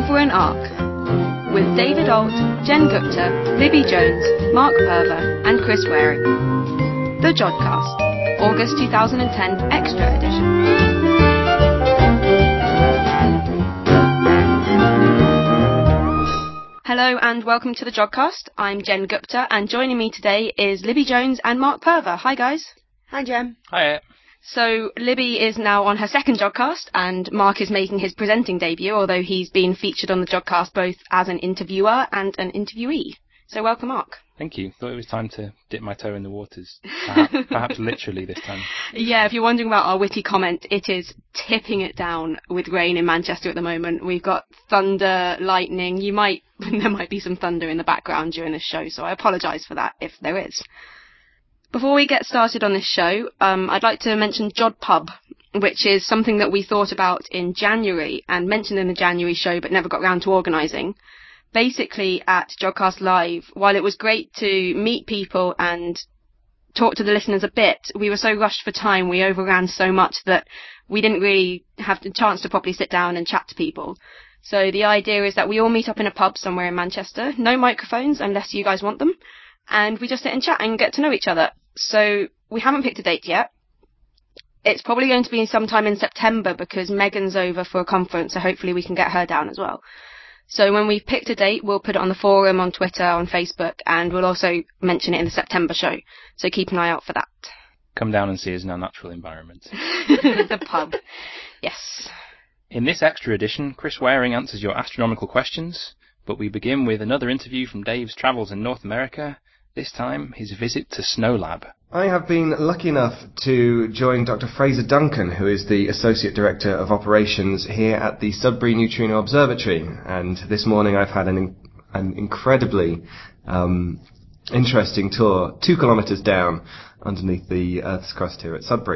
Over an Arc with David Alt, Jen Gupta, Libby Jones, Mark Purver and Chris Waring. The Jodcast, August 2010 Extra Edition. Hello and welcome to the Jodcast. I'm Jen Gupta and joining me today is Libby Jones and Mark Purver. Hi guys. Hi Jen. Hi. So Libby is now on her second Jodcast and Mark is making his presenting debut, although he's been featured on the Jodcast both as an interviewer and an interviewee. So welcome, Mark. Thank you. Thought it was time to dip my toe in the waters. Perhaps literally this time. Yeah, if you're wondering about our witty comment, it is tipping it down with rain in Manchester at the moment. We've got thunder, lightning. There might be some thunder in the background during this show, so I apologise for that if there is. Before we get started on this show, I'd like to mention Jod Pub, which is something that we thought about in January and mentioned in the January show but never got round to organising. Basically, at Jodcast Live, while it was great to meet people and talk to the listeners a bit, we were so rushed for time, we overran so much that we didn't really have the chance to properly sit down and chat to people. So the idea is that we all meet up in a pub somewhere in Manchester, no microphones unless you guys want them, and we just sit and chat and get to know each other. So we haven't picked a date yet. It's probably going to be sometime in September because Megan's over for a conference, so hopefully we can get her down as well. So when we've picked a date, we'll put it on the forum, on Twitter, on Facebook, and we'll also mention it in the September show. So keep an eye out for that. Come down and see us in our natural environment. The pub. Yes. In this extra edition, Chris Waring answers your astronomical questions, but we begin with another interview from Dave's travels in North America. This time, his visit to SNOLAB. I have been lucky enough to join Dr. Fraser Duncan, who is the Associate Director of Operations here at the Sudbury Neutrino Observatory. And this morning I've had an incredibly interesting tour, 2 kilometres down underneath the Earth's crust here at Sudbury.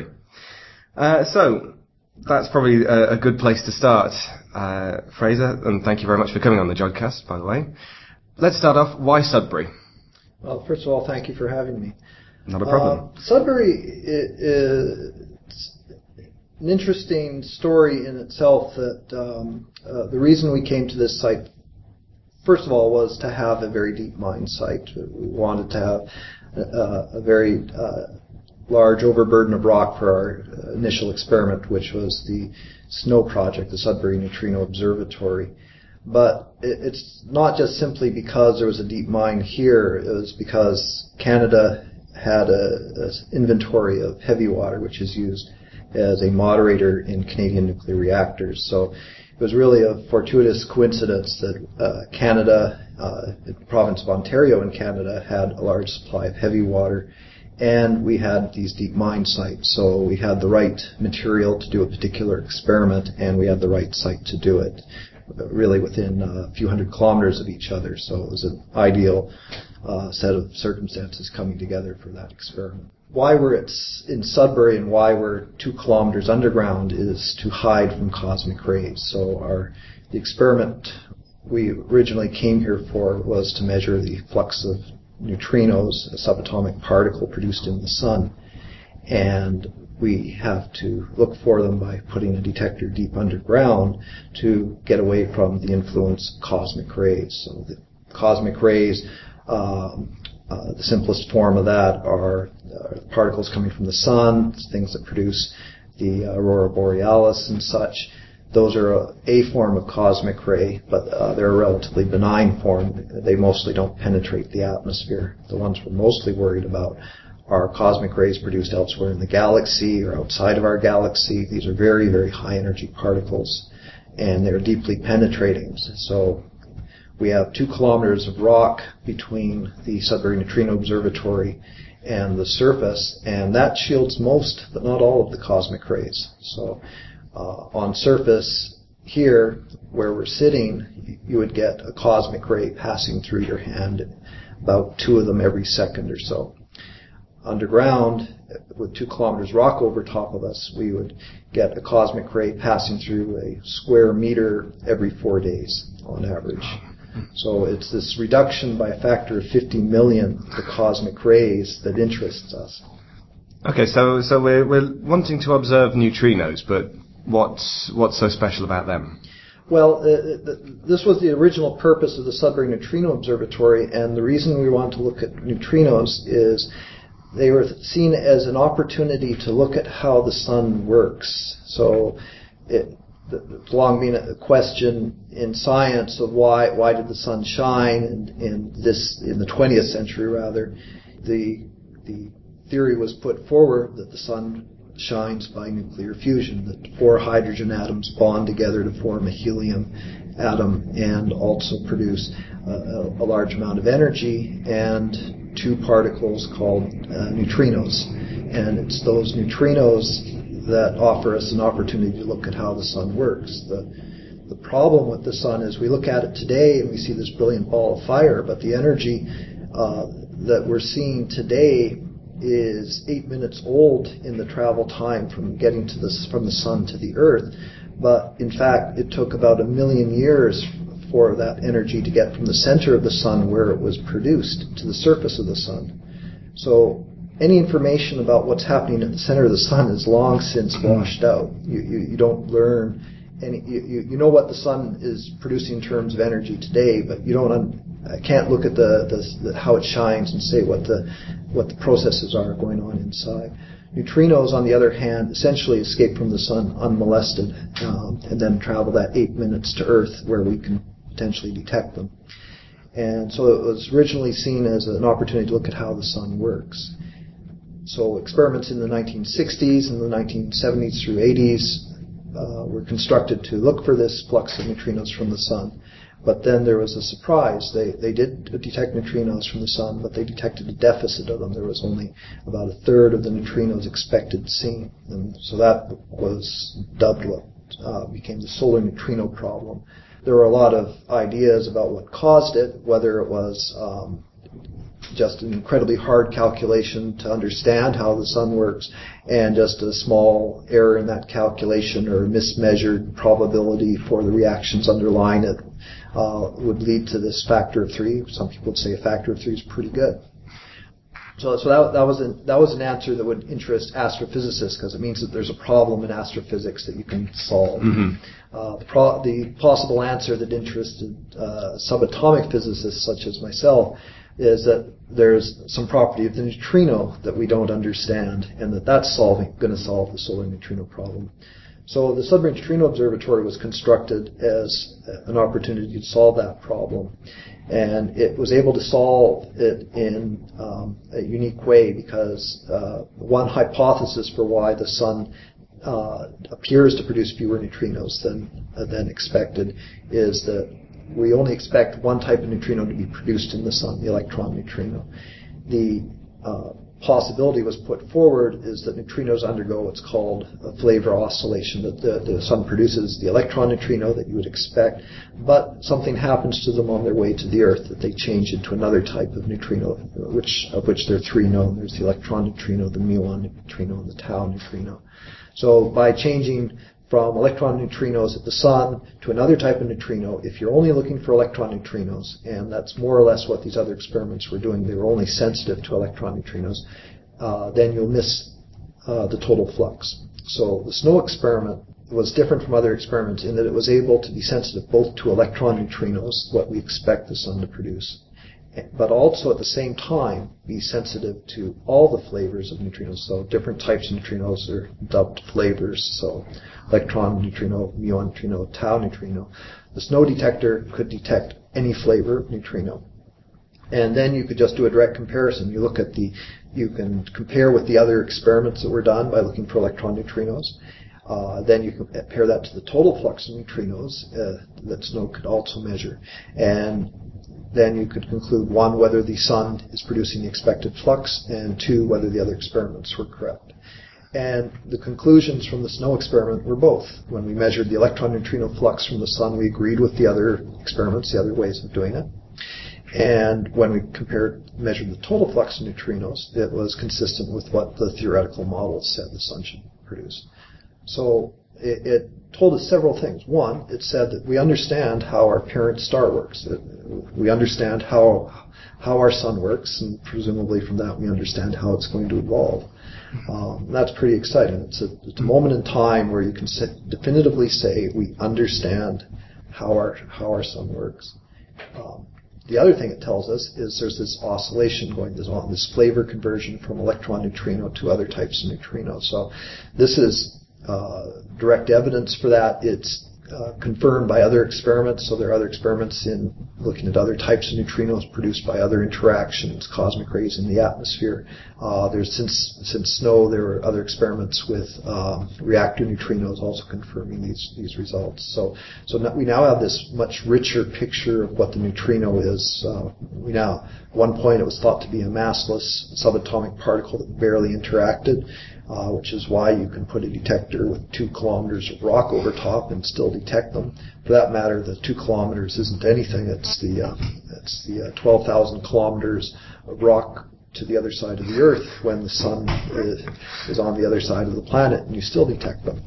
So that's probably a good place to start, Fraser, and thank you very much for coming on the Jodcast, by the way. Let's start off. Why Sudbury? Well, first of all, thank you for having me. Not a problem. Sudbury is an interesting story in itself. That the reason we came to this site, first of all, was to have a very deep mine site. We wanted to have a very large overburden of rock for our initial experiment, which was the SNO project, the Sudbury Neutrino Observatory. But it's not just simply because there was a deep mine here. It was because Canada had an inventory of heavy water, which is used as a moderator in Canadian nuclear reactors. So it was really a fortuitous coincidence that Canada, the province of Ontario in Canada, had a large supply of heavy water, and we had these deep mine sites. So we had the right material to do a particular experiment, and we had the right site to do it, really within a few hundred kilometers of each other. So it was an ideal set of circumstances coming together for that experiment. Why we're in Sudbury and why we're 2 kilometers underground is to hide from cosmic rays. So the experiment we originally came here for was to measure the flux of neutrinos, a subatomic particle produced in the sun, and we have to look for them by putting a detector deep underground to get away from the influence of cosmic rays. So the cosmic rays, the simplest form of that are particles coming from the sun, things that produce the aurora borealis and such. Those are a form of cosmic ray, but they're a relatively benign form. They mostly don't penetrate the atmosphere. The ones we're mostly worried about are cosmic rays produced elsewhere in the galaxy or outside of our galaxy. These are very, very high energy particles, and they're deeply penetrating. So we have 2 kilometers of rock between the Sudbury Neutrino Observatory and the surface, and that shields most, but not all, of the cosmic rays. So on surface here, where we're sitting, you would get a cosmic ray passing through your hand, about 2 of them every second or so. Underground, with 2 kilometers rock over top of us, we would get a cosmic ray passing through a square meter every 4 days on average. So it's this reduction by a factor of 50 million, the cosmic rays, that interests us. Okay, so we're wanting to observe neutrinos, but what's so special about them? Well, this was the original purpose of the Sudbury Neutrino Observatory, and the reason we wanted to look at neutrinos is they were seen as an opportunity to look at how the sun works. So it's long been a question in science of why did the sun shine in the 20th century rather. The theory was put forward that the sun shines by nuclear fusion, that 4 hydrogen atoms bond together to form a helium atom and also produce a large amount of energy and 2 particles called neutrinos. And it's those neutrinos that offer us an opportunity to look at how the sun works. The problem with the sun is we look at it today and we see this brilliant ball of fire, but the energy that we're seeing today is 8 minutes old in the travel time from getting from the sun to the earth. But in fact, it took about 1 million years for that energy to get from the center of the sun where it was produced to the surface of the sun. So any information about what's happening at the center of the sun is long since washed out. You don't learn any. You know what the sun is producing in terms of energy today, but you can't look at how it shines and say what the processes are going on inside. Neutrinos, on the other hand, essentially escape from the sun unmolested and then travel that 8 minutes to Earth where we can potentially detect them. And so it was originally seen as an opportunity to look at how the sun works. So experiments in the 1960s and the 1970s through 80s were constructed to look for this flux of neutrinos from the sun. But then there was a surprise. They did detect neutrinos from the sun, but they detected a deficit of them. There was only about 1/3 of the neutrinos expected seen. And so that was dubbed what became the solar neutrino problem. There were a lot of ideas about what caused it, whether it was just an incredibly hard calculation to understand how the sun works and just a small error in that calculation or mismeasured probability for the reactions underlying it would lead to this factor of 3. Some people would say a factor of 3 is pretty good. So that was an answer that would interest astrophysicists because it means that there's a problem in astrophysics that you can solve. Mm-hmm. The possible answer that interested subatomic physicists such as myself is that there's some property of the neutrino that we don't understand and that's going to solve the solar neutrino problem. So the Sudbury Neutrino Observatory was constructed as an opportunity to solve that problem. And it was able to solve it in a unique way because one hypothesis for why the sun appears to produce fewer neutrinos than expected is that we only expect one type of neutrino to be produced in the sun, the electron neutrino. The possibility was put forward is that neutrinos undergo what's called a flavor oscillation, that the sun produces the electron neutrino that you would expect, but something happens to them on their way to the Earth that they change into another type of neutrino, of which there are 3 known. There's the electron neutrino, the muon neutrino, and the tau neutrino. So by changing from electron neutrinos at the sun to another type of neutrino, if you're only looking for electron neutrinos, and that's more or less what these other experiments were doing, they were only sensitive to electron neutrinos, then you'll miss the total flux. So the SNO experiment was different from other experiments in that it was able to be sensitive both to electron neutrinos, what we expect the sun to produce, but also at the same time be sensitive to all the flavors of neutrinos. So different types of neutrinos are dubbed flavors. So electron neutrino, muon neutrino, tau neutrino. The SNO detector could detect any flavor of neutrino. And then you could just do a direct comparison. You can compare with the other experiments that were done by looking for electron neutrinos. Then you can compare that to the total flux of neutrinos that SNO could also measure. And then you could conclude, 1, whether the sun is producing the expected flux, and 2, whether the other experiments were correct. And the conclusions from the SNO experiment were both. When we measured the electron neutrino flux from the sun, we agreed with the other experiments, the other ways of doing it. And when we measured the total flux of neutrinos, it was consistent with what the theoretical models said the sun should produce. So it told us several things. 1, it said that we understand how our parent star works. We understand how our sun works, and presumably from that we understand how it's going to evolve. That's pretty exciting. It's a moment in time where you can definitively say we understand how our sun works. The other thing it tells us is there's this oscillation going on, this flavor conversion from electron neutrino to other types of neutrinos. So this is direct evidence for that. It's confirmed by other experiments. So there are other experiments in looking at other types of neutrinos produced by other interactions, cosmic rays in the atmosphere. There's since SNO, there are other experiments with reactor neutrinos also confirming these results. So we now have this much richer picture of what the neutrino is. At one point it was thought to be a massless subatomic particle that barely interacted. Which is why you can put a detector with 2 kilometers of rock over top and still detect them. For that matter, the 2 kilometers isn't anything. It's the 12,000 kilometers of rock to the other side of the Earth when the sun is on the other side of the planet, and you still detect them.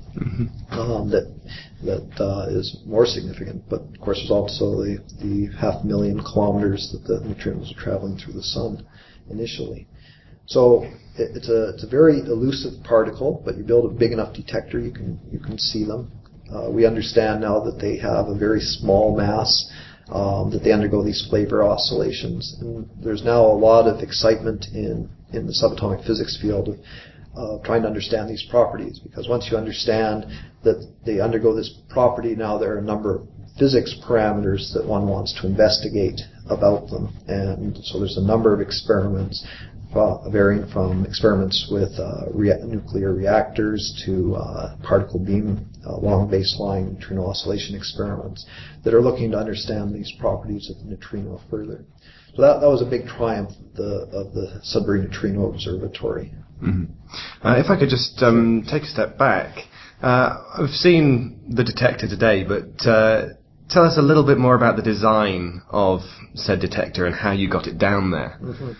That is more significant. But of course, there's also the 500,000 kilometers that the neutrinos are traveling through the sun initially. So it's a very elusive particle, but you build a big enough detector, you can see them. We understand now that they have a very small mass, that they undergo these flavor oscillations. And there's now a lot of excitement in the subatomic physics field of trying to understand these properties, because once you understand that they undergo this property, now there are a number of physics parameters that one wants to investigate about them. And so there's a number of experiments varying from experiments with nuclear reactors to particle beam long baseline neutrino oscillation experiments that are looking to understand these properties of the neutrino further. So that was a big triumph of the Sudbury Neutrino Observatory. Mm-hmm. If I could just take a step back, I've seen the detector today, but tell us a little bit more about the design of said detector and how you got it down there. Mm-hmm.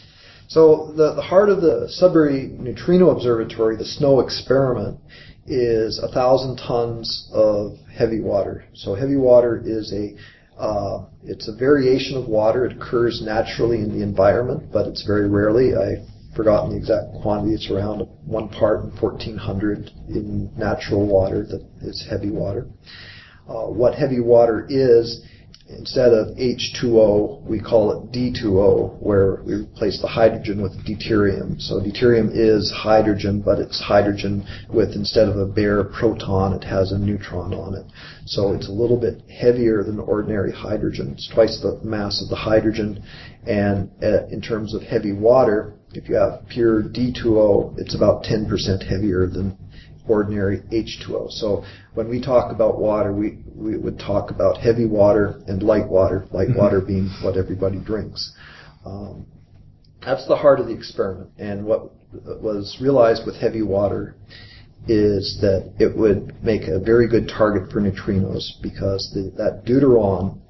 So the heart of the Sudbury Neutrino Observatory, the SNO experiment, is 1,000 tons of heavy water. So heavy water is it's a variation of water. It occurs naturally in the environment, but it's very rarely. I've forgotten the exact quantity. It's around 1 part in 1,400 in natural water that is heavy water. What heavy water is, instead of H2O, we call it D2O, where we replace the hydrogen with deuterium. So deuterium is hydrogen, but it's hydrogen with, instead of a bare proton, it has a neutron on it. So it's a little bit heavier than ordinary hydrogen. It's twice the mass of the hydrogen. And in terms of heavy water, if you have pure D2O, it's about 10% heavier than ordinary H2O. So when we talk about water, we would talk about heavy water and light water being what everybody drinks. That's the heart of the experiment. And what was realized with heavy water is that it would make a very good target for neutrinos, because that deuteron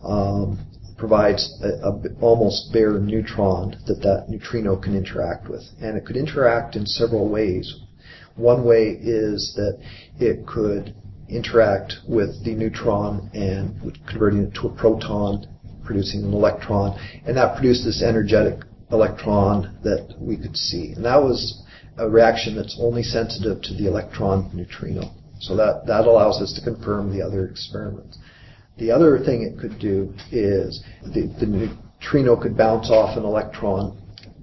provides a almost bare neutron that neutrino can interact with. And it could interact in several ways. One way is that it could interact with the neutron and converting it to a proton, producing an electron, and that produced this energetic electron that we could see. And that was a reaction that's only sensitive to the electron neutrino. So that allows us to confirm the other experiments. The other thing it could do is the neutrino could bounce off an electron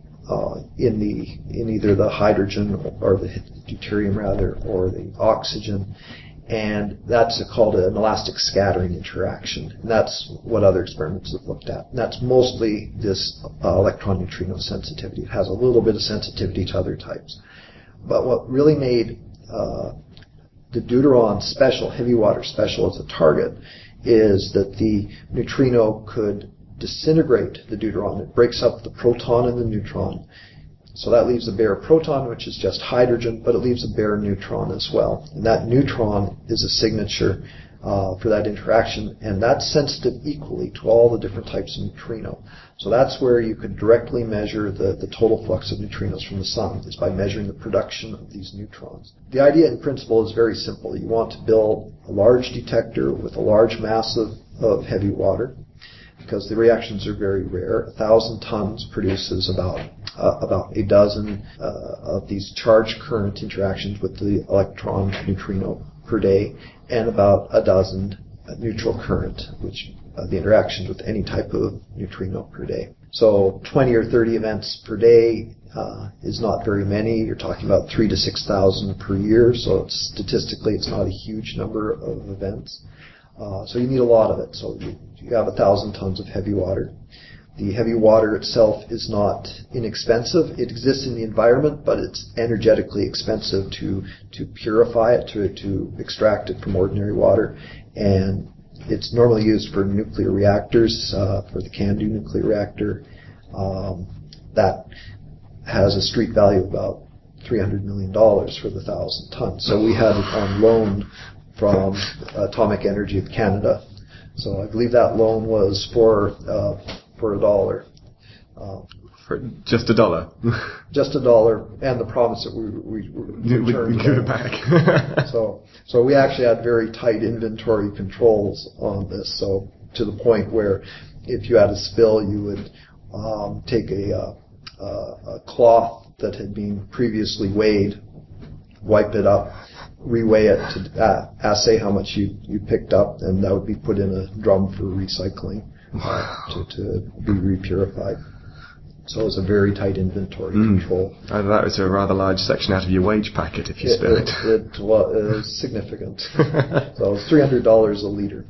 in either the hydrogen or the deuterium rather, or the oxygen, and that's called an elastic scattering interaction. And that's what other experiments have looked at. And that's mostly this electron neutrino sensitivity. It has a little bit of sensitivity to other types. But what really made the deuteron special, heavy water special as a target, is that the neutrino could disintegrate the deuteron. It breaks up the proton and the neutron. So that leaves a bare proton, which is just hydrogen, but it leaves a bare neutron as well. And that neutron is a signature for that interaction, and that's sensitive equally to all the different types of neutrino. So that's where you could directly measure the total flux of neutrinos from the sun, is by measuring the production of these neutrons. The idea in principle is very simple. You want to build a large detector with a large mass of heavy water, because the reactions are very rare. 1,000 tons produces about a dozen of these charge current interactions with the electron neutrino per day, and about a dozen neutral current, which the interactions with any type of neutrino per day. So 20 or 30 events per day is not very many. You're talking about 3,000 to 6,000 per year, so statistically it's not a huge number of events. So you need a lot of it. So you have 1,000 tons of heavy water. The heavy water itself is not inexpensive. It exists in the environment, but it's energetically expensive to purify it, to extract it from ordinary water. And it's normally used for nuclear reactors, for the CANDU nuclear reactor. That has a street value of about $300 million for the 1,000 tons. So we had it on loan from Atomic Energy of Canada. So I believe that loan was for $1. For just $1? Just $1, and the promise that we returned give it back. So we actually had very tight inventory controls on this. So to the point where if you had a spill, you would take a cloth that had been previously weighed, wipe it up, reweigh it to assay how much you picked up, and that would be put in a drum for recycling to be repurified. So it was a very tight inventory control. That was a rather large section out of your wage packet if you spill it. It was significant. So it was $300 a liter.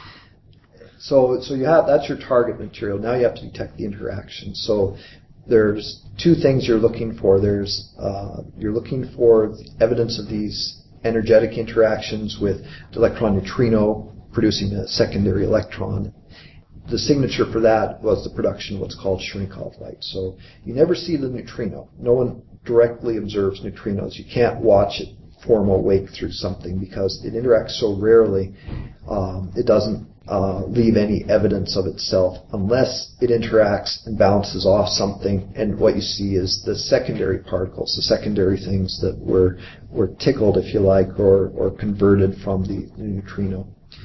So you have, that's your target material. Now you have to detect the interaction. So there's two things you're looking for. You're looking for evidence of these energetic interactions with the electron neutrino producing a secondary electron. The signature for that was the production of what's called Cherenkov light. So you never see the neutrino. No one directly observes neutrinos. You can't watch it form a wake through something because it interacts so rarely. It doesn't leave any evidence of itself unless it interacts and bounces off something, and what you see is the secondary particles, the secondary things that were tickled, if you like, or converted from the neutrino.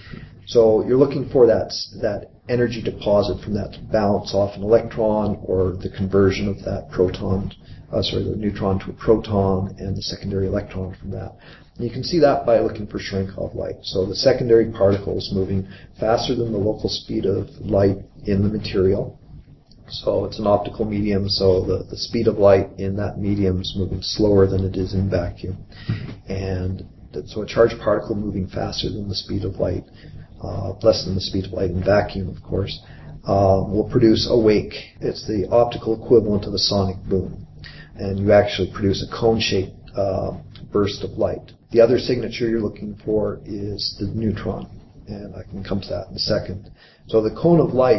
So you're looking for that energy deposit from that to bounce off an electron, or the conversion of that the neutron to a proton, and the secondary electron from that. And you can see that by looking for Cherenkov light. So the secondary particles moving faster than the local speed of light in the material. So it's an optical medium, so the speed of light in that medium is moving slower than it is in vacuum. And so a charged particle moving faster than the speed of light, less than the speed of light in vacuum, of course, will produce a wake. It's the optical equivalent of a sonic boom. And you actually produce a cone-shaped burst of light. The other signature you're looking for is the neutron, and I can come to that in a second. So the cone of light,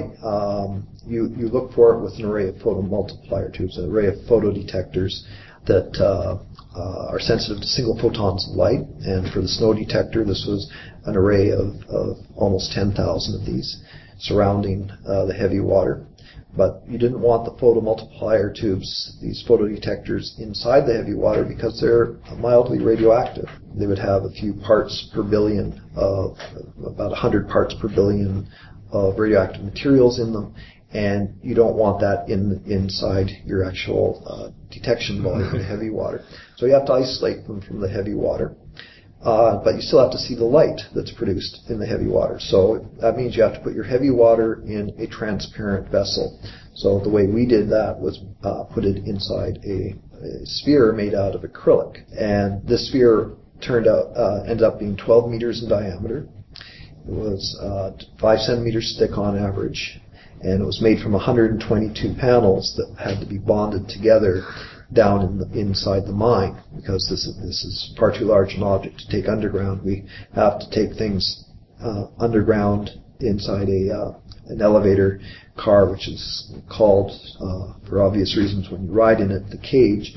you look for it with an array of photomultiplier tubes, an array of photodetectors that are sensitive to single photons of light. And for the snow detector, this was an array of almost 10,000 of these surrounding the heavy water. But you didn't want the photomultiplier tubes, these photodetectors, inside the heavy water because they're mildly radioactive. They would have a few parts per billion, about 100 parts per billion of radioactive materials in them, and you don't want that inside your actual detection volume in heavy water. So you have to isolate them from the heavy water. But you still have to see the light that's produced in the heavy water. So that means you have to put your heavy water in a transparent vessel. So the way we did that was put it inside a sphere made out of acrylic. And this sphere ended up being 12 meters in diameter. It was 5 centimeters thick on average. And it was made from 122 panels that had to be bonded together down inside the mine, because this is far too large an object to take underground. We have to take things underground inside an elevator car, which is called, for obvious reasons, when you ride in it, the cage.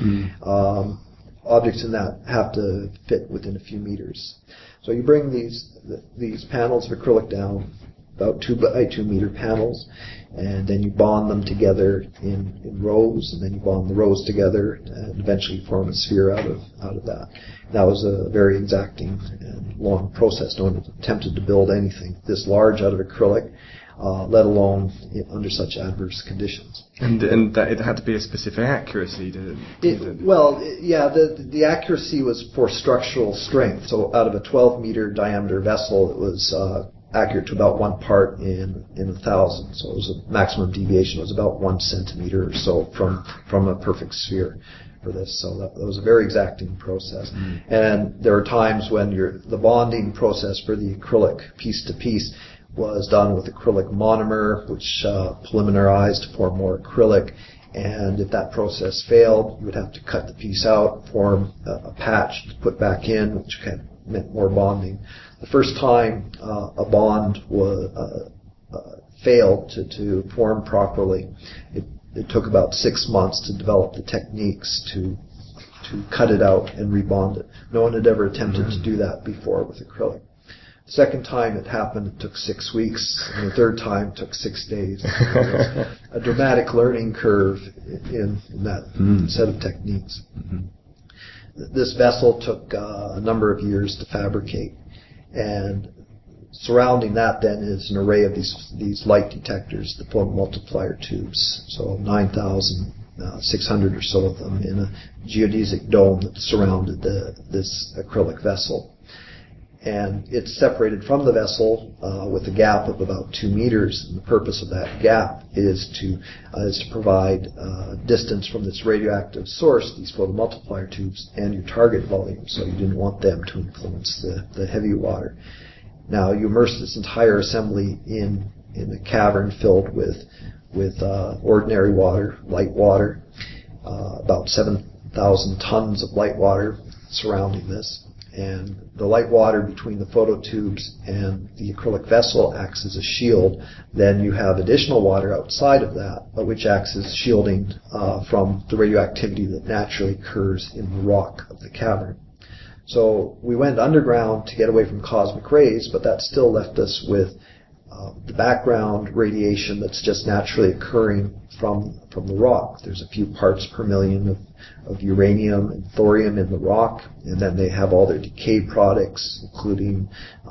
Objects in that have to fit within a few meters. So you bring these panels of acrylic down, about 2 by 2 meter panels, and then you bond them together in rows, and then you bond the rows together, and eventually form a sphere out of that. That was a very exacting and long process. No one attempted to build anything this large out of acrylic, let alone under such adverse conditions. And that it had to be a specific accuracy to... The accuracy was for structural strength. So out of a 12-meter diameter vessel, it was accurate to about 1 part in 1,000. So it was a maximum deviation was about 1 centimeter or so from a perfect sphere for this. So that was a very exacting process. And there were times when the bonding process for the acrylic piece to piece was done with acrylic monomer, which polymerized to form more acrylic. And if that process failed, you would have to cut the piece out, form a patch to put back in, which meant more bonding. The first time a bond failed to form properly, it took about 6 months to develop the techniques to cut it out and rebond it. No one had ever attempted to do that before with acrylic. The second time it happened, it took 6 weeks, and the third time it took 6 days. A dramatic learning curve in that set of techniques. This vessel took a number of years to fabricate, and surrounding that then is an array of these light detectors, the photomultiplier tubes. So 9,600 or so of them in a geodesic dome that surrounded this acrylic vessel. And it's separated from the vessel with a gap of about 2 meters. And the purpose of that gap is to provide distance from this radioactive source, these photomultiplier tubes, and your target volume. So you didn't want them to influence the heavy water. Now you immerse this entire assembly in a cavern filled with ordinary water, light water, about 7,000 tons of light water surrounding this. And the light water between the phototubes and the acrylic vessel acts as a shield. Then you have additional water outside of that, which acts as shielding from the radioactivity that naturally occurs in the rock of the cavern. So we went underground to get away from cosmic rays, but that still left us with the background radiation that's just naturally occurring from the rock. There's a few parts per million of uranium and thorium in the rock, and then they have all their decay products, including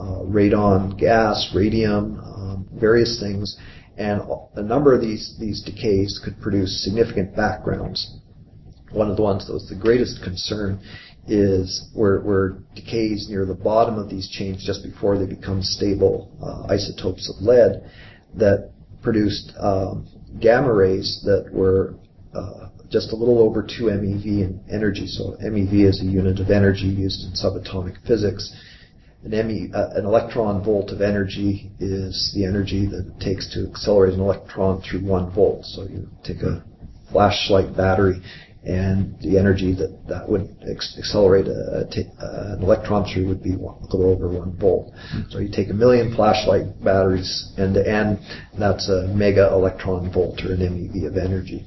radon gas, radium, various things, and a number of these decays could produce significant backgrounds. One of the ones that was the greatest concern is where decays near the bottom of these chains just before they become stable isotopes of lead that produced gamma rays that were just a little over 2 MeV in energy. So MeV is a unit of energy used in subatomic physics. An electron volt of energy is the energy that it takes to accelerate an electron through 1 volt. So you take a flashlight battery, and the energy that would accelerate an electron through would be a little over 1 volt. So you take 1 million flashlight batteries end to end, and that's a mega electron volt, or an MeV of energy.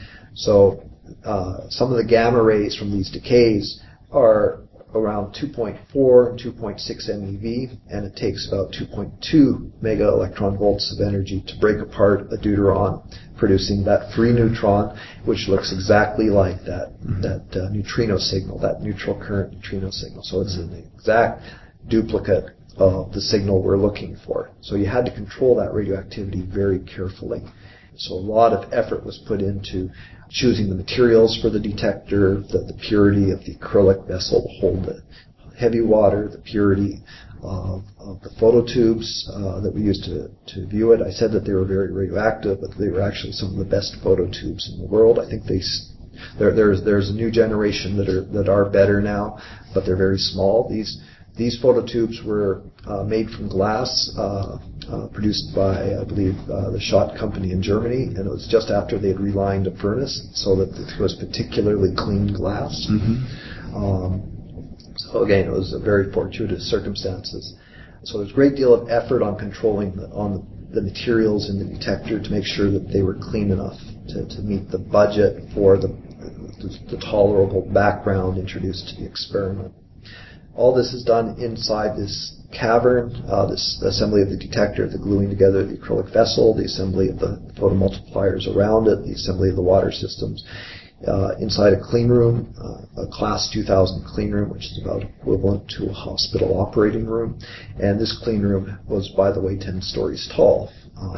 So some of the gamma rays from these decays are around 2.4 and 2.6 MeV, and it takes about 2.2 mega electron volts of energy to break apart a deuteron, producing that free neutron, which looks exactly like that neutrino signal, that neutral current neutrino signal. So it's an exact duplicate of the signal we're looking for. So you had to control that radioactivity very carefully. So a lot of effort was put into choosing the materials for the detector, the purity of the acrylic vessel to hold the heavy water, the purity of the phototubes that we used to view it. I said that they were very radioactive, but they were actually some of the best phototubes in the world. I think there's a new generation that are better now, but they're very small. These phototubes were made from glass, produced by, I believe, the Schott company in Germany, and it was just after they had relined a furnace, so that it was particularly clean glass. So again, it was a very fortuitous circumstances. So there's a great deal of effort on controlling the materials in the detector to make sure that they were clean enough to meet the budget for the tolerable background introduced to the experiment. All this is done inside this cavern, this assembly of the detector, the gluing together of the acrylic vessel, the assembly of the photomultipliers around it, the assembly of the water systems, inside a clean room, a class 2000 clean room, which is about equivalent to a hospital operating room. And this clean room was, by the way, 10 stories tall.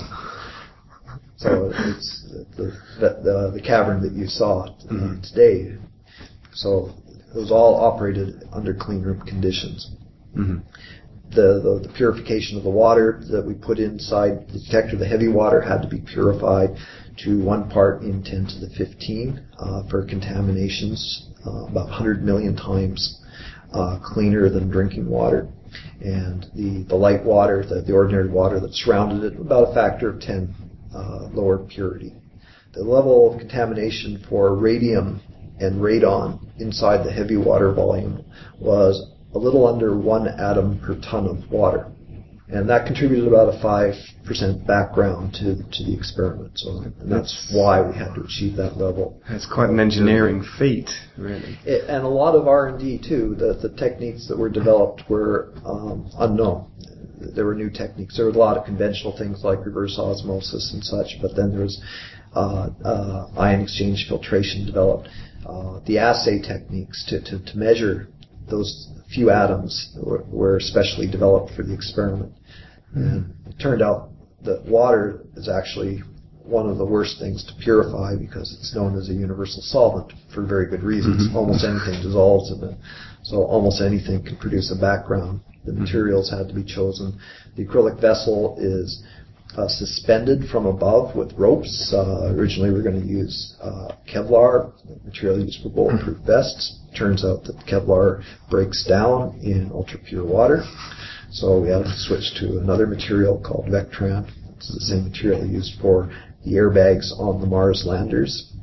So it's the cavern that you saw today. So it was all operated under clean room conditions. the purification of the water that we put inside the detector, the heavy water, had to be purified to 1 part in 10 to the 15 for contaminations, about 100 million times cleaner than drinking water. And the light water, the ordinary water that surrounded it, about a factor of 10 lower purity. The level of contamination for radium and radon inside the heavy water volume was a little under 1 atom per ton of water. And that contributed about a 5% background to the experiment. So and that's why we had to achieve that level. It's quite an engineering feat, really. And a lot of R&D, too. The techniques that were developed were unknown. There were new techniques. There were a lot of conventional things like reverse osmosis and such, but then there was ion exchange filtration developed. The assay techniques to measure those few atoms were specially developed for the experiment. And it turned out that water is actually one of the worst things to purify because it's known as a universal solvent for very good reasons. Almost anything dissolves in it. So almost anything can produce a background. The materials had to be chosen. The acrylic vessel is suspended from above with ropes. Originally we were going to use Kevlar, material used for bulletproof vests. Turns out that Kevlar breaks down in ultra-pure water. So we had to switch to another material called Vectran. It's the same material used for the airbags on the Mars landers.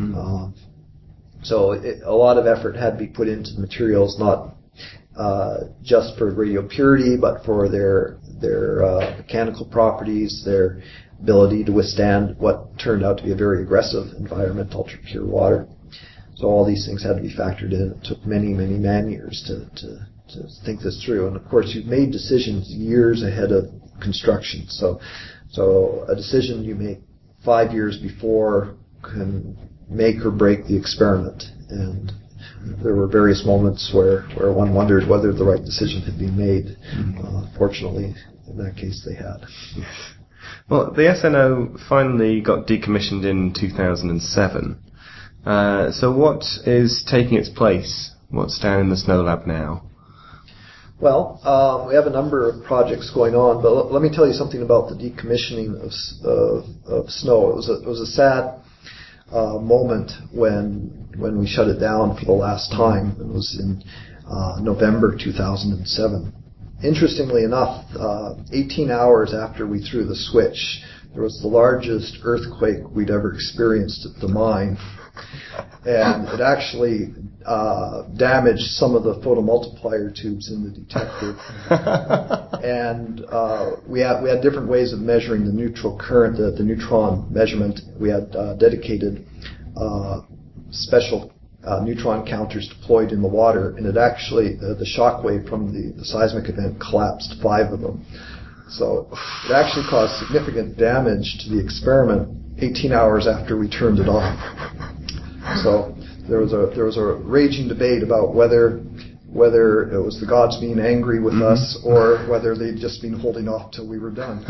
So a lot of effort had to be put into the materials, not just for radio purity, but for their mechanical properties, their ability to withstand what turned out to be a very aggressive environment, ultra-pure water. So all these things had to be factored in. It took many, many man-years to think this through. And of course, you've made decisions years ahead of construction. So a decision you make 5 years before can make or break the experiment. And there were various moments where one wondered whether the right decision had been made. Fortunately, in that case, they had. Well, the SNO finally got decommissioned in 2007. So what is taking its place? What's down in the SNO lab now? Well, we have a number of projects going on, but let me tell you something about the decommissioning of SNO. It was a sad moment when we shut it down for the last time. It was in November 2007. Interestingly enough, 18 hours after we threw the switch, there was the largest earthquake we'd ever experienced at the mine. And it actually damaged some of the photomultiplier tubes in the detector. And we had different ways of measuring the neutral current, the neutron measurement. We had dedicated special neutron counters deployed in the water, and it actually, the shock wave from the seismic event collapsed 5 of them. So it actually caused significant damage to the experiment 18 hours after we turned it off. So there was a raging debate about whether it was the gods being angry with us or whether they'd just been holding off till we were done.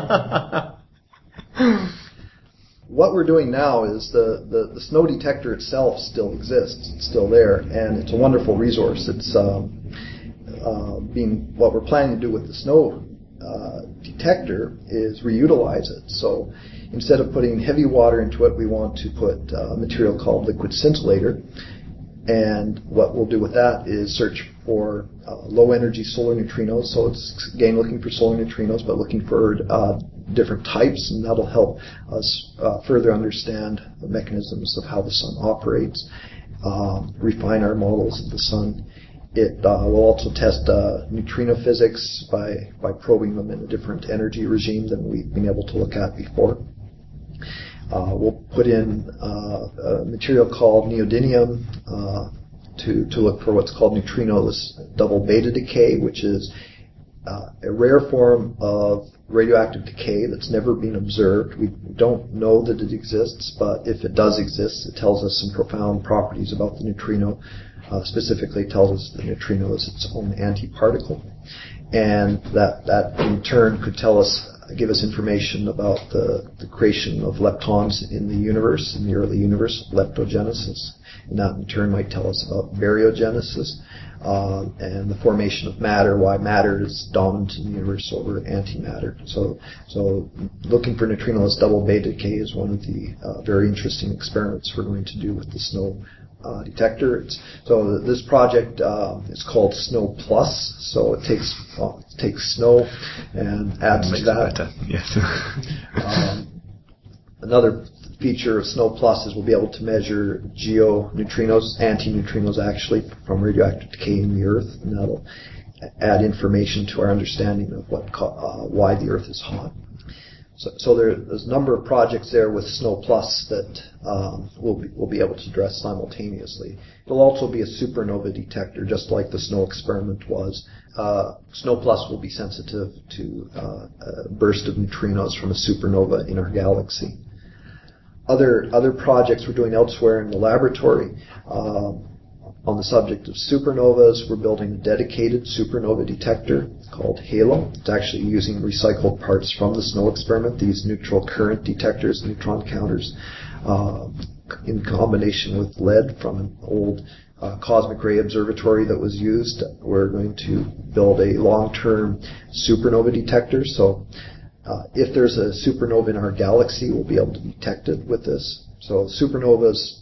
What we're doing now is the SNO detector itself still exists. It's still there, and it's a wonderful resource. It's what we're planning to do with the SNO detector is reutilize it. So instead of putting heavy water into it, we want to put a material called liquid scintillator. And what we'll do with that is search for low-energy solar neutrinos. So it's, again, looking for solar neutrinos, but looking for different types, and that'll help us further understand the mechanisms of how the sun operates, refine our models of the sun. It will also test neutrino physics by probing them in a different energy regime than we've been able to look at before. We'll put in a material called neodymium to look for what's called neutrinoless double beta decay, which is a rare form of radioactive decay that's never been observed. We don't know that it exists, but if it does exist, it tells us some profound properties about the neutrino. Specifically, it tells us the neutrino is its own antiparticle, and that in turn could tell us give us information about the creation of leptons in the universe, in the early universe, leptogenesis. And that in turn might tell us about baryogenesis and the formation of matter, why matter is dominant in the universe over antimatter. So looking for neutrinoless double beta decay is one of the very interesting experiments we're going to do with the SNO detector. So this project is called SNO Plus. So it takes snow and adds to that. Better. Yes. Another feature of SNO Plus is we'll be able to measure geoneutrinos, antineutrinos actually, from radioactive decay in the Earth, and that'll add information to our understanding of why the Earth is hot. So there's a number of projects there with SNO Plus that we'll be able to address simultaneously. It'll also be a supernova detector, just like the SNO experiment was. SNO Plus will be sensitive to a burst of neutrinos from a supernova in our galaxy. Other projects we're doing elsewhere in the laboratory on the subject of supernovas, we're building a dedicated supernova detector called HALO. It's actually using recycled parts from the SNO experiment, these neutral current detectors, neutron counters, in combination with lead from an old cosmic ray observatory that was used. We're going to build a long-term supernova detector. So if there's a supernova in our galaxy, we'll be able to detect it with this. So supernovas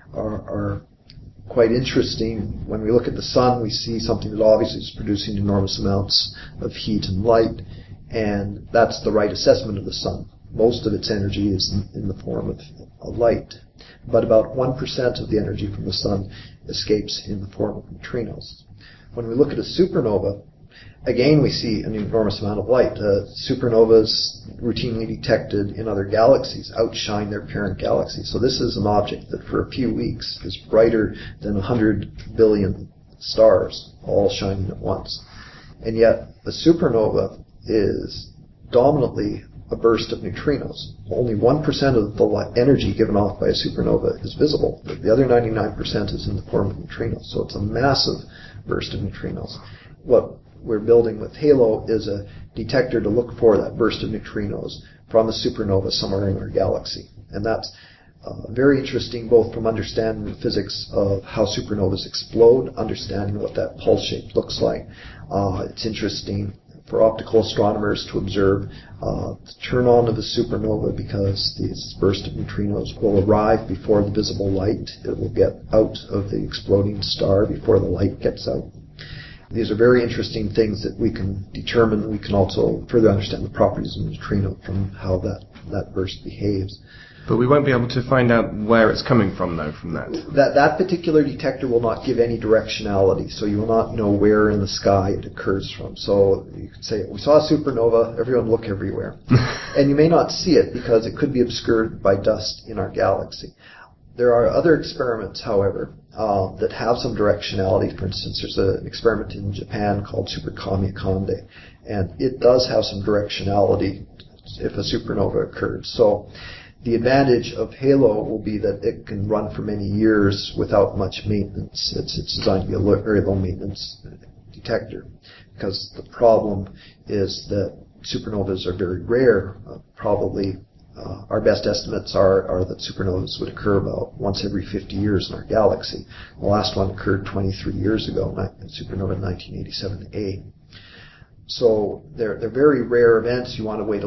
are quite interesting. When we look at the sun, we see something that obviously is producing enormous amounts of heat and light, and that's the right assessment of the sun. Most of its energy is in the form of light, but about 1% of the energy from the sun escapes in the form of neutrinos. When we look at a supernova, again, we see an enormous amount of light. Supernovas routinely detected in other galaxies outshine their parent galaxy. So this is an object that for a few weeks is brighter than 100 billion stars all shining at once. And yet a supernova is dominantly a burst of neutrinos. Only 1% of the energy given off by a supernova is visible. The other 99% is in the form of neutrinos. So it's a massive burst of neutrinos. What we're building with HALO is a detector to look for that burst of neutrinos from a supernova somewhere in our galaxy. And that's very interesting, both from understanding the physics of how supernovas explode, understanding what that pulse shape looks like. It's interesting for optical astronomers to observe the turn on of a supernova, because this burst of neutrinos will arrive before the visible light. It will get out of the exploding star before the light gets out. These are very interesting things that we can determine. We can also further understand the properties of a neutrino from how that burst behaves. But we won't be able to find out where it's coming from, though, from that. That particular detector will not give any directionality, so you will not know where in the sky it occurs from. So you could say, we saw a supernova, everyone look everywhere. And you may not see it because it could be obscured by dust in our galaxy. There are other experiments, however, that have some directionality. For instance, there's an experiment in Japan called Super Kamiokande, and it does have some directionality if a supernova occurred. So the advantage of HALO will be that it can run for many years without much maintenance. It's designed to be a very low maintenance detector, because the problem is that supernovas are very rare. Probably our best estimates are that supernovas would occur about once every 50 years in our galaxy. The last one occurred 23 years ago, supernova in 1987A. So they're very rare events. You have to wait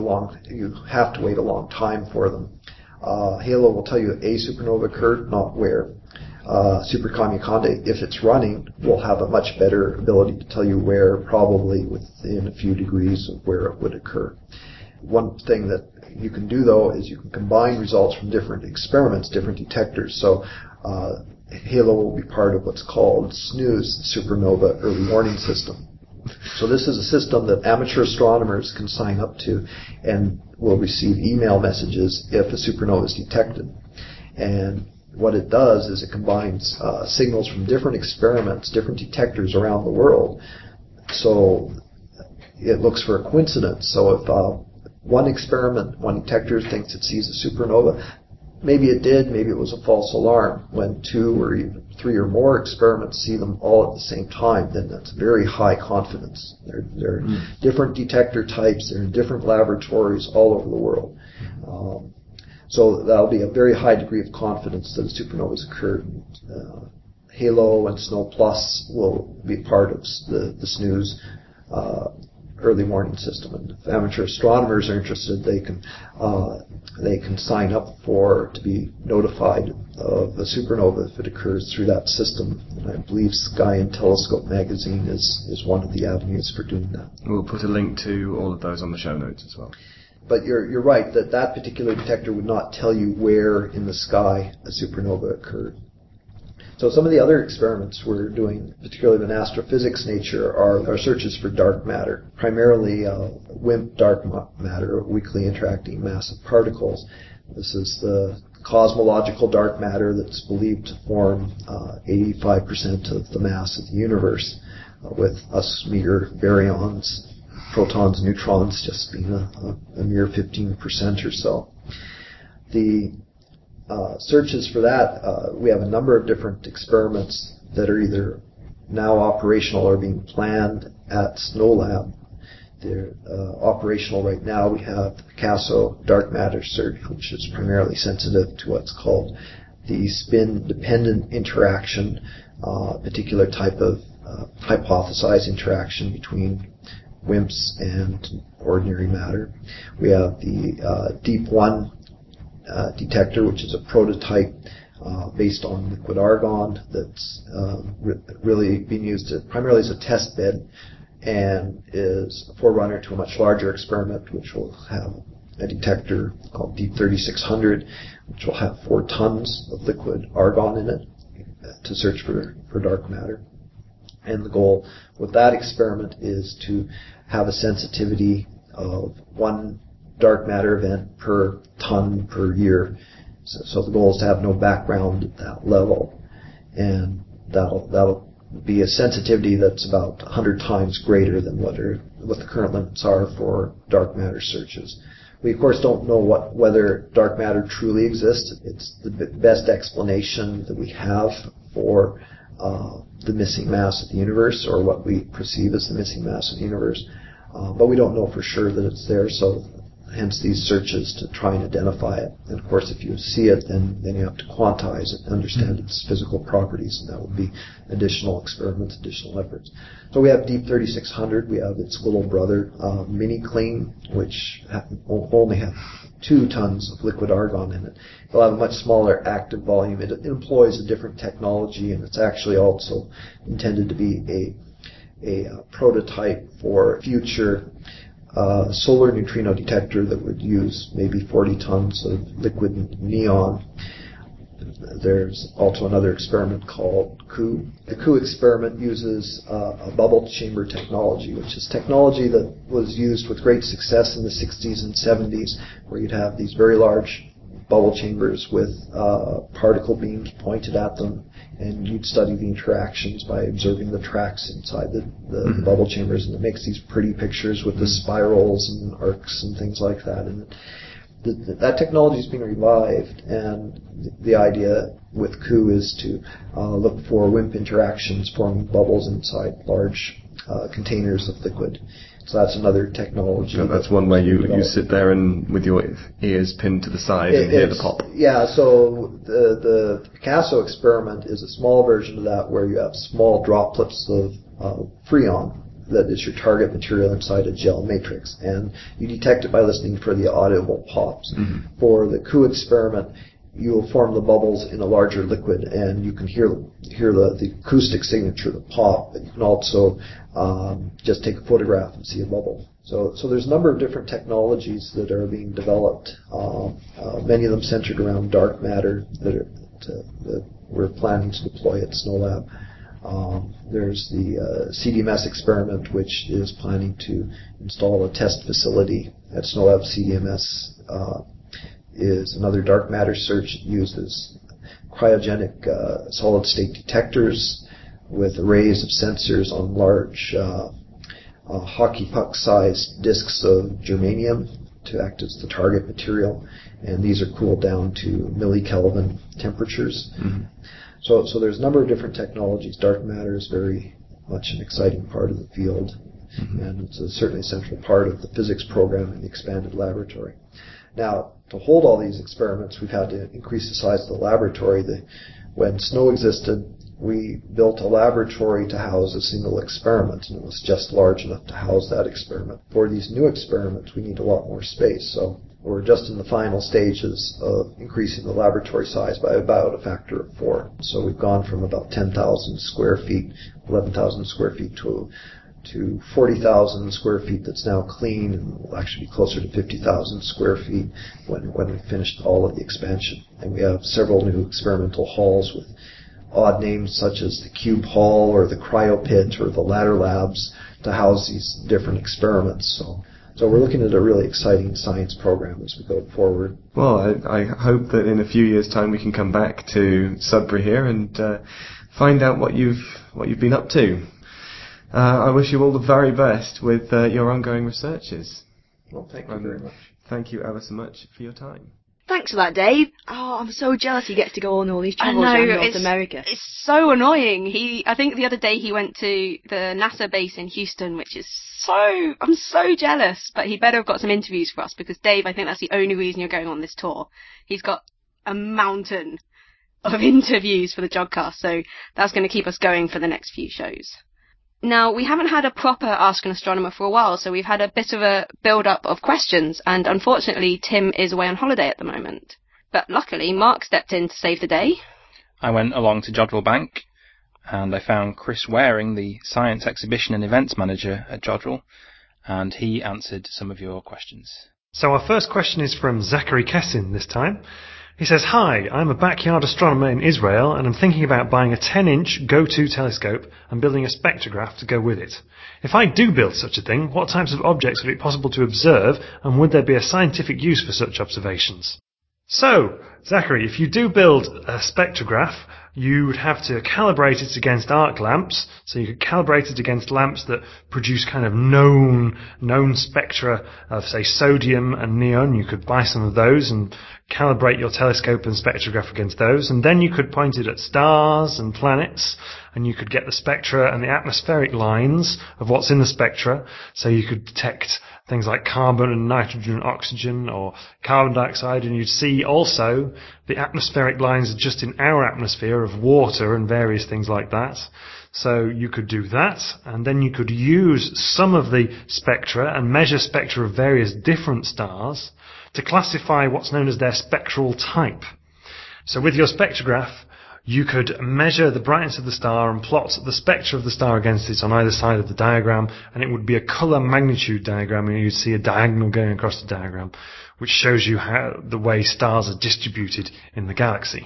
a long time for them. HALO will tell you a supernova occurred, not where. Super Kamiokande, if it's running, will have a much better ability to tell you where, probably within a few degrees of where it would occur. One thing that you can do, though, is you can combine results from different experiments, different detectors. So HALO will be part of what's called SNOOS, the Supernova Early Warning System. So this is a system that amateur astronomers can sign up to and will receive email messages if a supernova is detected. And what it does is it combines signals from different experiments, different detectors around the world. So it looks for a coincidence. So if one detector thinks it sees a supernova, maybe it did, maybe it was a false alarm. When 2 or even 3 or more experiments see them all at the same time, then that's very high confidence. They're different detector types, they're in different laboratories all over the world. So that'll be a very high degree of confidence that a supernova has occurred. HALO and SNO Plus will be part of the SNOOS early warning system. And if amateur astronomers are interested, they can sign up to be notified of a supernova if it occurs through that system. And I believe Sky and Telescope magazine is one of the avenues for doing that. We'll put a link to all of those on the show notes as well. But you're right that particular detector would not tell you where in the sky a supernova occurred. So some of the other experiments we're doing, particularly of an astrophysics nature, are searches for dark matter, primarily WIMP dark matter, weakly interacting massive particles. This is the cosmological dark matter that's believed to form 85% of the mass of the universe, with us meager baryons, protons, neutrons just being a mere 15% or so. The searches for that, we have a number of different experiments that are either now operational or being planned at SNOLAB. They're operational right now. We have the Picasso dark matter search, which is primarily sensitive to what's called the spin-dependent interaction, a particular type of hypothesized interaction between WIMPs and ordinary matter. We have the DEEP-1 detector, which is a prototype based on liquid argon that's really being used primarily as a test bed, and is a forerunner to a much larger experiment which will have a detector called DEEP 3600, which will have 4 tons of liquid argon in it to search for dark matter. And the goal with that experiment is to have a sensitivity of 1 dark matter event per ton per year. So the goal is to have no background at that level. And that'll be a sensitivity that's about 100 times greater than what the current limits are for dark matter searches. We, of course, don't know whether dark matter truly exists. It's the best explanation that we have for the missing mass of the universe, or what we perceive as the missing mass of the universe. But we don't know for sure that it's there, so hence these searches to try and identify it. And of course, if you see it, then you have to quantize it and understand its physical properties, and that would be additional experiments, additional efforts. So we have DEEP 3600. We have its little brother, Mini-CLEAN, which will only have 2 tons of liquid argon in it. It'll have a much smaller active volume. It employs a different technology, and it's actually also intended to be a prototype for future solar neutrino detector that would use maybe 40 tons of liquid neon. There's also another experiment called COO. The COO experiment uses a bubble chamber technology, which is technology that was used with great success in the 60s and 70s, where you'd have these very large bubble chambers with particle beams pointed at them, and you'd study the interactions by observing the tracks inside the bubble chambers, and it makes these pretty pictures with the spirals and arcs and things like that. And that technology is being revived, and the idea with COO is to look for WIMP interactions forming bubbles inside large containers of liquid. So that's another technology. So that's one way you sit there and with your ears pinned to the side and hear the pop. Yeah, so the Picasso experiment is a small version of that, where you have small droplets of freon that is your target material inside a gel matrix, and you detect it by listening for the audible pops. Mm-hmm. For the COO experiment, you will form the bubbles in a larger liquid, and you can hear the acoustic signature, the pop, but you can also just take a photograph and see a bubble. So there's a number of different technologies that are being developed, many of them centered around dark matter that we're planning to deploy at SNOLAB. There's the CDMS experiment, which is planning to install a test facility at SNOLAB. CDMS is another dark matter search. It uses cryogenic solid-state detectors with arrays of sensors on large hockey puck-sized discs of germanium to act as the target material, and these are cooled down to millikelvin temperatures. Mm-hmm. So there's a number of different technologies. Dark matter is very much an exciting part of the field, and it's certainly a central part of the physics program in the expanded laboratory. Now, to hold all these experiments, we've had to increase the size of the laboratory. When SNO existed, we built a laboratory to house a single experiment, and it was just large enough to house that experiment. For these new experiments, we need a lot more space, so we're just in the final stages of increasing the laboratory size by about a factor of 4. So we've gone from about 10,000 square feet, 11,000 square feet to 40,000 square feet that's now clean, and will actually be closer to 50,000 square feet when we've finished all of the expansion. And we have several new experimental halls with odd names such as the Cube Hall or the Cryo Pit or the Ladder Labs to house these different experiments. So we're looking at a really exciting science program as we go forward. Well, I hope that in a few years' time we can come back to Sudbury here and find out what you've been up to. I wish you all the very best with your ongoing researches. Well, thank you very much. Thank you ever so much for your time. Thanks for that, Dave. Oh, I'm so jealous he gets to go on all these travels around North America. It's so annoying. I think the other day he went to the NASA base in Houston, which is I'm so jealous. But he better have got some interviews for us, because Dave, I think that's the only reason you're going on this tour. He's got a mountain of interviews for the Jodcast, so that's going to keep us going for the next few shows. Now, we haven't had a proper Ask an Astronomer for a while, so we've had a bit of a build-up of questions, and unfortunately Tim is away on holiday at the moment. But luckily, Mark stepped in to save the day. I went along to Jodrell Bank, and I found Chris Waring, the Science Exhibition and Events Manager at Jodrell, and he answered some of your questions. So our first question is from Zachary Kessin this time. He says, "Hi, I'm a backyard astronomer in Israel, and I'm thinking about buying a 10-inch GO2 telescope and building a spectrograph to go with it. If I do build such a thing, what types of objects would it be possible to observe, and would there be a scientific use for such observations?" So, Zachary, if you do build a spectrograph, you would have to calibrate it against arc lamps. So you could calibrate it against lamps that produce kind of known spectra of, say, sodium and neon. You could buy some of those and calibrate your telescope and spectrograph against those. And then you could point it at stars and planets, and you could get the spectra and the atmospheric lines of what's in the spectra. So you could detect things like carbon and nitrogen and oxygen, or carbon dioxide, and you'd see also the atmospheric lines just in our atmosphere of water and various things like that. So you could do that, and then you could use some of the spectra and measure spectra of various different stars to classify what's known as their spectral type. So with your spectrograph, you could measure the brightness of the star and plot the spectra of the star against it on either side of the diagram, and it would be a colour magnitude diagram, and you'd see a diagonal going across the diagram, which shows you how the way stars are distributed in the galaxy.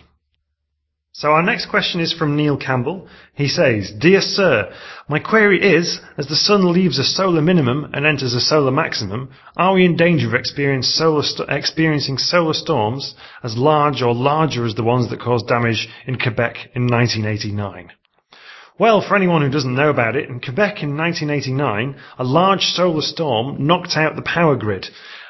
So our next question is from Neil Campbell. He says, "Dear Sir, my query is, as the Sun leaves a solar minimum and enters a solar maximum, are we in danger of experiencing solar storms as large or larger as the ones that caused damage in Quebec in 1989? Well, for anyone who doesn't know about it, in Quebec in 1989, a large solar storm knocked out the power grid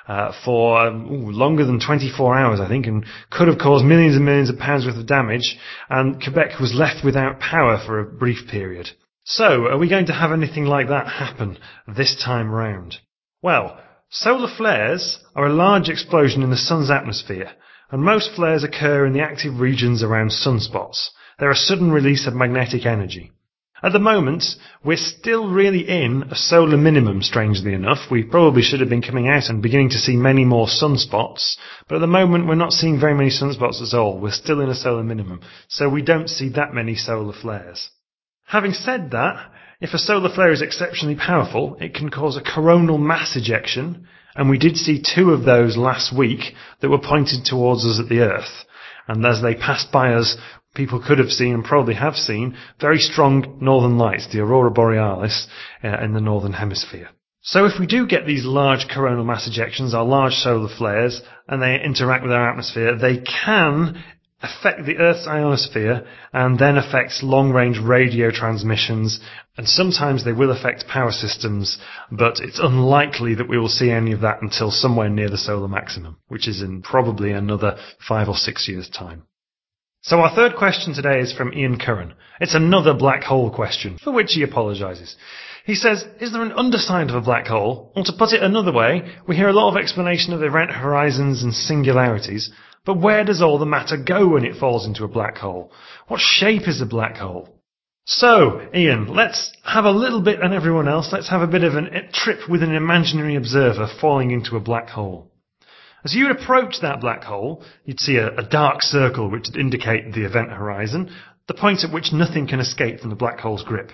for longer than 24 hours, I think, and could have caused millions and millions of pounds worth of damage, and Quebec was left without power for a brief period. So, are we going to have anything like that happen this time round? Well, solar flares are a large explosion in the Sun's atmosphere, and most flares occur in the active regions around sunspots. They're a sudden release of magnetic energy. At the moment, we're still really in a solar minimum, strangely enough. We probably should have been coming out and beginning to see many more sunspots, but at the moment we're not seeing very many sunspots at all. We're still in a solar minimum, so we don't see that many solar flares. Having said that, if a solar flare is exceptionally powerful, it can cause a coronal mass ejection, and we did see 2 of those last week that were pointed towards us at the Earth. And as they passed by us, people could have seen, and probably have seen, very strong northern lights, the aurora borealis, in the northern hemisphere. So if we do get these large coronal mass ejections, our large solar flares, and they interact with our atmosphere, they can affect the Earth's ionosphere and then affect long-range radio transmissions, and sometimes they will affect power systems, but it's unlikely that we will see any of that until somewhere near the solar maximum, which is in probably another 5 or 6 years' time. So our third question today is from Ian Curran. It's another black hole question, for which he apologises. He says, is there an underside of a black hole? Or to put it another way, we hear a lot of explanation of event horizons and singularities, but where does all the matter go when it falls into a black hole? What shape is a black hole? So, Ian, let's have a little bit, and everyone else, let's have a bit of a trip with an imaginary observer falling into a black hole. As you would approach that black hole, you'd see a dark circle which would indicate the event horizon, the point at which nothing can escape from the black hole's grip.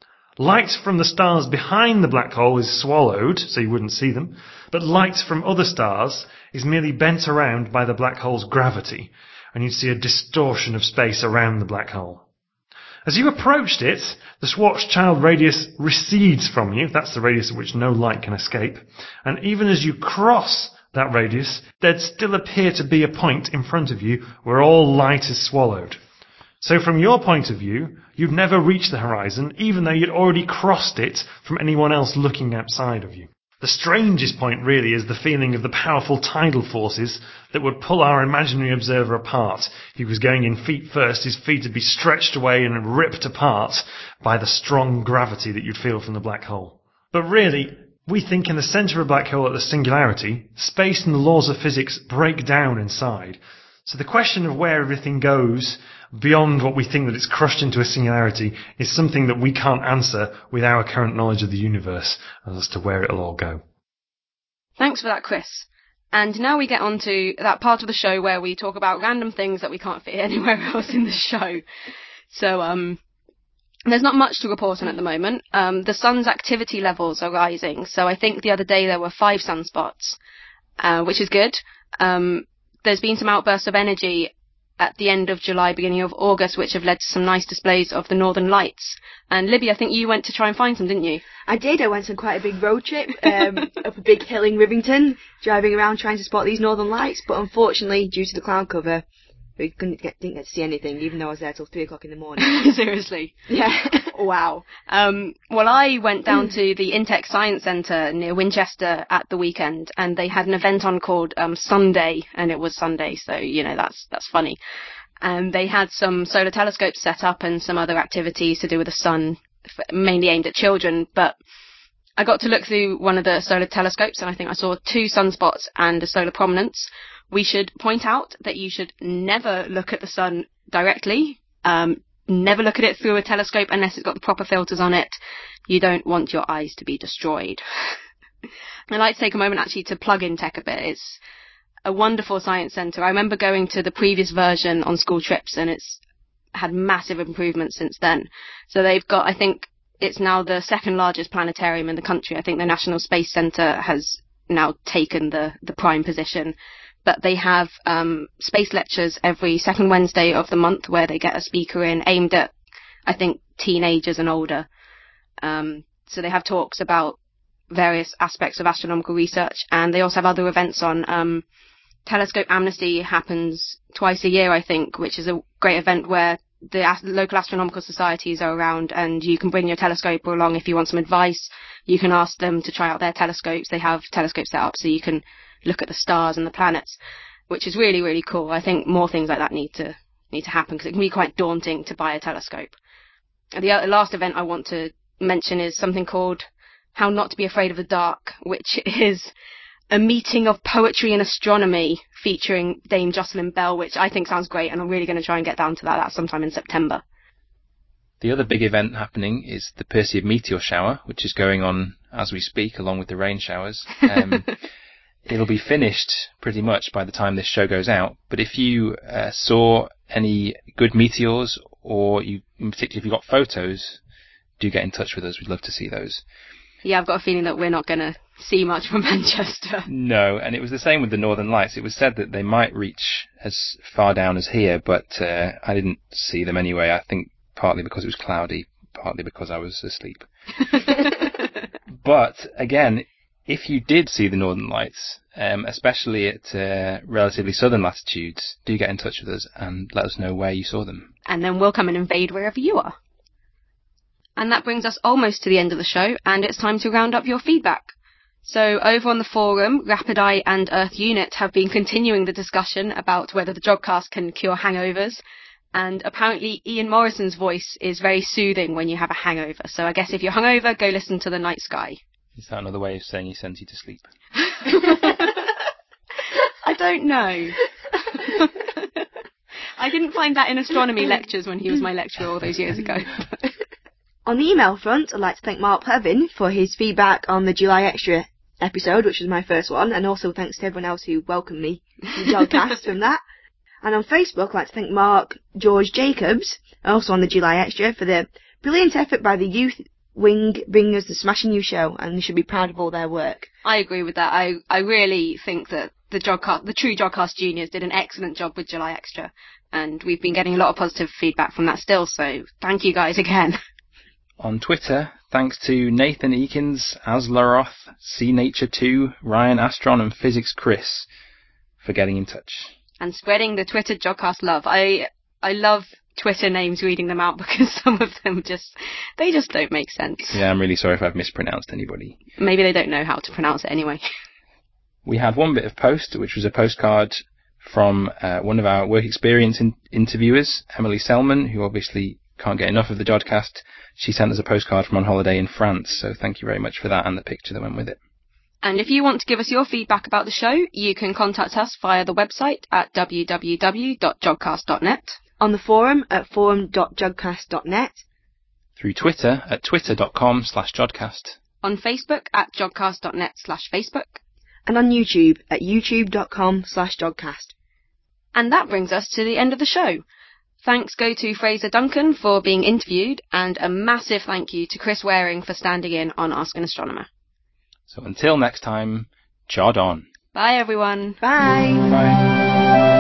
Light from the stars behind the black hole is swallowed, so you wouldn't see them, but light from other stars is merely bent around by the black hole's gravity, and you'd see a distortion of space around the black hole. As you approached it, the Schwarzschild radius recedes from you, that's the radius at which no light can escape, and even as you cross that radius, there'd still appear to be a point in front of you where all light is swallowed. So from your point of view, you'd never reach the horizon, even though you'd already crossed it from anyone else looking outside of you. The strangest point really is the feeling of the powerful tidal forces that would pull our imaginary observer apart. If he was going in feet first, his feet would be stretched away and ripped apart by the strong gravity that you'd feel from the black hole. But really, we think in the centre of a black hole at the singularity, space and the laws of physics break down inside. So the question of where everything goes beyond what we think that it's crushed into a singularity is something that we can't answer with our current knowledge of the universe as to where it'll all go. Thanks for that, Chris. And now we get on to that part of the show where we talk about random things that we can't fit anywhere else in the show. So, there's not much to report on at the moment. The sun's activity levels are rising. So I think the other day there were 5 sunspots, which is good. There's been some outbursts of energy at the end of July, beginning of August, which have led to some nice displays of the Northern Lights. And Libby, I think you went to try and find some, didn't you? I did. I went on quite a big road trip up a big hill in Rivington, driving around trying to spot these Northern Lights. But unfortunately, due to the cloud cover, we didn't get to see anything, even though I was there till 3 o'clock in the morning. Seriously? Yeah. Wow. Well, I went down to the Intex Science Centre near Winchester at the weekend, and they had an event on called Sunday, and it was Sunday, so, you know, that's funny. And they had some solar telescopes set up and some other activities to do with the sun, mainly aimed at children, but I got to look through one of the solar telescopes, and I think I saw 2 sunspots and a solar prominence. We should point out that you should never look at the sun directly. Never look at it through a telescope unless it's got the proper filters on it. You don't want your eyes to be destroyed. I'd like to take a moment actually to plug in tech a bit. It's a wonderful science centre. I remember going to the previous version on school trips, and it's had massive improvements since then. So they've got, I think it's now the 2nd largest planetarium in the country. I think the National Space Centre has now taken the prime position. But they have space lectures every 2nd Wednesday of the month where they get a speaker in aimed at, I think, teenagers and older. So they have talks about various aspects of astronomical research, and they also have other events on. Telescope Amnesty happens twice a year, I think, which is a great event where the local astronomical societies are around, and you can bring your telescope along if you want some advice. You can ask them to try out their telescopes. They have telescopes set up so you can look at the stars and the planets, which is really, really cool. I think more things like that need to happen, because it can be quite daunting to buy a telescope. The last event I want to mention is something called How Not to Be Afraid of the Dark, which is a meeting of poetry and astronomy featuring Dame Jocelyn Bell, which I think sounds great, and I'm really going to try and get down to that. That's sometime in September. The other big event happening is the Perseid meteor shower, which is going on as we speak, along with the rain showers. It'll be finished pretty much by the time this show goes out, but if you saw any good meteors, or in particular if you got photos, do get in touch with us. We'd love to see those. Yeah, I've got a feeling that we're not going to see much from Manchester. No, and it was the same with the Northern Lights. It was said that they might reach as far down as here, but I didn't see them anyway. I think partly because it was cloudy, partly because I was asleep. But again, If you did see the Northern Lights, especially at relatively southern latitudes, do get in touch with us and let us know where you saw them. And then we'll come and invade wherever you are. And that brings us almost to the end of the show, and it's time to round up your feedback. So over on the forum, Rapid Eye and Earth Unit have been continuing the discussion about whether the Jodcast can cure hangovers. And apparently Ian Morrison's voice is very soothing when you have a hangover. So I guess if you're hungover, go listen to The Night Sky. Is that another way of saying he sends you to sleep? I don't know. I didn't find that in astronomy lectures when he was my lecturer all those years ago. On the email front, I'd like to thank Mark Pevin for his feedback on the July Extra episode, which was my first one, and also thanks to everyone else who welcomed me to the Jodcast from that. And on Facebook, I'd like to thank Mark George Jacobs, also on the July Extra, for the brilliant effort by the Youth Wing bringing us the smashing new show, and they should be proud of all their work. I agree with that. I really think that the True Jodcast Juniors did an excellent job with July Extra, and we've been getting a lot of positive feedback from that still, so thank you guys again. On Twitter, thanks to Nathan Eakins, Aslaroth, CNature2, Ryan Astron and Physics Chris for getting in touch. And spreading the Twitter Jodcast love. I love Twitter names, reading them out, because some of them just don't make sense. Yeah, I'm really sorry if I've mispronounced anybody. Maybe they don't know how to pronounce it anyway. We had one bit of post, which was a postcard from one of our work experience interviewers, Emily Selman, who obviously can't get enough of the Jodcast. She sent us a postcard from on holiday in France, so thank you very much for that and the picture that went with it. And if you want to give us your feedback about the show, you can contact us via the website at www.jodcast.net. On the forum at forum.jodcast.net. Through Twitter at twitter.com/Jodcast. On Facebook at jodcast.net/Facebook. And on YouTube at youtube.com/Jodcast. And that brings us to the end of the show. Thanks go to Fraser Duncan for being interviewed, and a massive thank you to Chris Waring for standing in on Ask an Astronomer. So until next time, Jod on. Bye everyone. Bye. Bye.